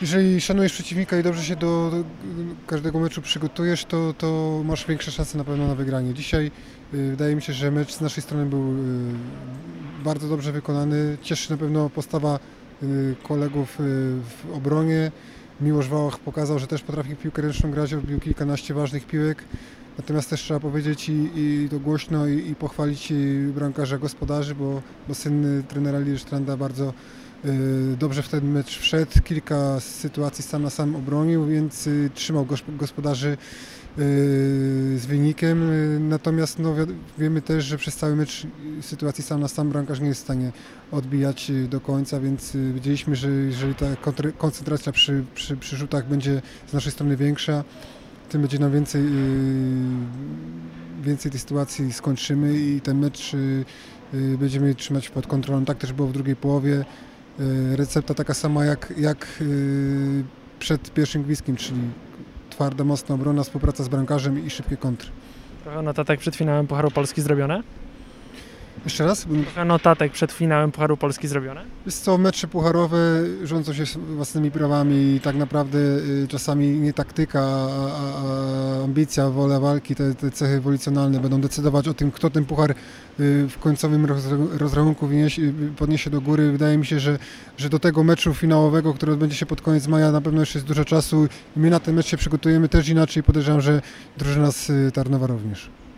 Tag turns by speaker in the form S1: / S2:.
S1: Jeżeli szanujesz przeciwnika i dobrze się do każdego meczu przygotujesz, to masz większe szanse na pewno na wygranie. Dzisiaj wydaje mi się, że mecz z naszej strony był bardzo dobrze wykonany. Cieszy na pewno postawa kolegów w obronie. Miłosz Wałach pokazał, że też potrafi piłkę ręczną grać, odbił kilkanaście ważnych piłek. Natomiast też trzeba powiedzieć i to głośno i pochwalić bramkarza gospodarzy, bo syn trenera Lillstranda bardzo dobrze w ten mecz wszedł. Kilka sytuacji sam na sam obronił, więc trzymał gospodarzy z wynikiem. Natomiast no, wiemy też, że przez cały mecz sytuacji sam na sam bramkarz nie jest w stanie odbijać do końca, więc wiedzieliśmy, że jeżeli ta koncentracja przy rzutach będzie z naszej strony większa, tym będzie nam więcej tej sytuacji skończymy i ten mecz będziemy trzymać pod kontrolą. Tak też było w drugiej połowie. Recepta taka sama jak przed pierwszym gwizdkiem, czyli twarda, mocna obrona, współpraca z bramkarzem i szybkie kontry.
S2: Trochę notatek przed finałem Pucharu Polski zrobione?
S1: Jeszcze raz?
S2: Trochę notatek przed finałem Pucharu Polski zrobione?
S1: Jest to mecze pucharowe, rządzą się własnymi prawami i tak naprawdę czasami nie taktyka, a ambicja, wola walki, te cechy ewolucjonalne będą decydować o tym, kto ten puchar w końcowym rozrachunku podniesie do góry. Wydaje mi się, że do tego meczu finałowego, który odbędzie się pod koniec maja, na pewno jeszcze jest dużo czasu i my na ten mecz się przygotujemy też inaczej. Podejrzewam, że drużyna z Tarnowa również.